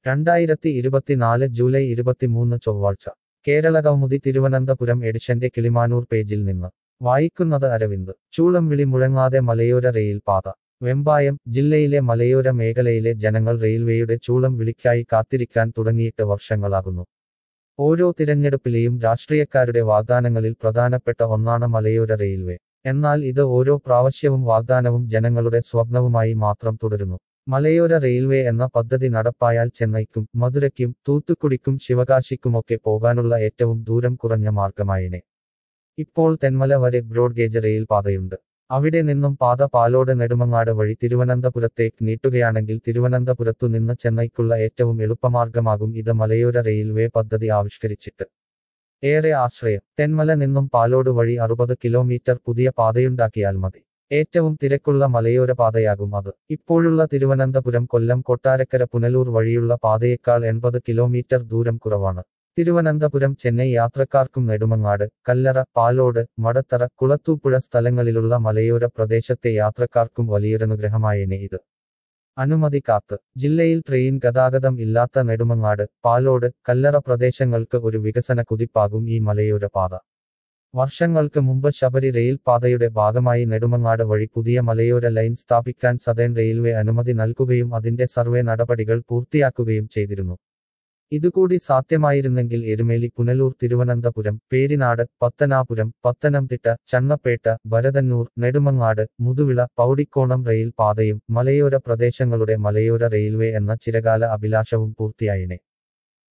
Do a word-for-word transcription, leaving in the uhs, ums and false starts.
രണ്ടായിരത്തി ഇരുപത്തിനാല് ജൂലൈ ഇരുപത്തിമൂന്ന് ചൊവ്വാഴ്ച കേരള കൗമുദി തിരുവനന്തപുരം എഡിഷന്റെ കിളിമാനൂർ പേജിൽ നിന്ന് വായിക്കുന്നത് അരവിന്ദ്. ചൂളംവിളി മുഴങ്ങാതെ മലയോര റെയിൽ പാത. വെമ്പായം. ജില്ലയിലെ മലയോര മേഖലയിലെ ജനങ്ങൾ റെയിൽവേയുടെ ചൂളം വിളിക്കായി കാത്തിരിക്കാൻ തുടങ്ങിയിട്ട് വർഷങ്ങളാകുന്നു. ഓരോ തിരഞ്ഞെടുപ്പിലെയും രാഷ്ട്രീയക്കാരുടെ വാഗ്ദാനങ്ങളിൽ പ്രധാനപ്പെട്ട ഒന്നാണ് മലയോര റെയിൽവേ. എന്നാൽ ഇത് ഓരോ പ്രാവശ്യവും വാഗ്ദാനവും ജനങ്ങളുടെ സ്വപ്നവുമായി മാത്രം തുടരുന്നു. മലയോര റെയിൽവേ എന്ന പദ്ധതി നടപ്പായാൽ ചെന്നൈക്കും മധുരയ്ക്കും തൂത്തുക്കുടിക്കും ശിവകാശിക്കുമൊക്കെ പോകാനുള്ള ഏറ്റവും ദൂരം കുറഞ്ഞ മാർഗമായേനെ. ഇപ്പോൾ തെന്മല വരെ ബ്രോഡ്ഗേജ് റെയിൽ പാതയുണ്ട്. അവിടെ നിന്നും പാത പാലോട് നെടുമങ്ങാട് വഴി തിരുവനന്തപുരത്തേക്ക് നീട്ടുകയാണെങ്കിൽ തിരുവനന്തപുരത്തു നിന്ന് ചെന്നൈക്കുള്ള ഏറ്റവും എളുപ്പമാർഗമാകും ഇത്. മലയോര റെയിൽവേ പദ്ധതി ആവിഷ്കരിച്ചിട്ട് ഏറെ ആശ്രയം. തെന്മല നിന്നും പാലോട് വഴി അറുപത് കിലോമീറ്റർ പുതിയ പാതയുണ്ടാക്കിയാൽ മതി. ഏറ്റവും തിരക്കുള്ള മലയോര പാതയാകും അത്. ഇപ്പോഴുള്ള തിരുവനന്തപുരം കൊല്ലം കൊട്ടാരക്കര പുനലൂർ വഴിയുള്ള പാതയേക്കാൾ എൺപത് കിലോമീറ്റർ ദൂരം കുറവാണ്. തിരുവനന്തപുരം ചെന്നൈ യാത്രക്കാർക്കും നെടുമങ്ങാട്, കല്ലറ, പാലോട്, മടത്തറ, കുളത്തൂപ്പുഴ സ്ഥലങ്ങളിലുള്ള മലയോര പ്രദേശത്തെ യാത്രക്കാർക്കും വലിയൊരനുഗ്രഹമായേനെ ഇത്. അനുമതി കാത്ത്. ജില്ലയിൽ ട്രെയിൻ ഗതാഗതം ഇല്ലാത്ത നെടുമങ്ങാട്, പാലോട്, കല്ലറ പ്രദേശങ്ങൾക്ക് ഒരു വികസന കുതിപ്പാകും ഈ മലയോര പാത. വർഷങ്ങൾക്ക് മുമ്പ് ശബരി റെയിൽ പാതയുടെ ഭാഗമായി നെടുമങ്ങാട് വഴി പുതിയ മലയോര ലൈൻ സ്ഥാപിക്കാൻ സതേൺ റെയിൽവേ അനുമതി നൽകുകയും അതിന്റെ സർവേ നടപടികൾ പൂർത്തിയാക്കുകയും ചെയ്തിരുന്നു. ഇതുകൂടി സാധ്യമായിരുന്നെങ്കിൽ എരുമേലി, പുനലൂർ, തിരുവനന്തപുരം, പേരിനാട്, പത്തനാപുരം, പത്തനംതിട്ട, ചണ്ണപ്പേട്ട, ഭരതന്നൂർ, നെടുമങ്ങാട്, മുതുവിള, പൗടിക്കോണം റെയിൽ പാതയും മലയോര പ്രദേശങ്ങളുടെ മലയോര റെയിൽവേ എന്ന ചിരകാല അഭിലാഷവും പൂർത്തിയായേനെ.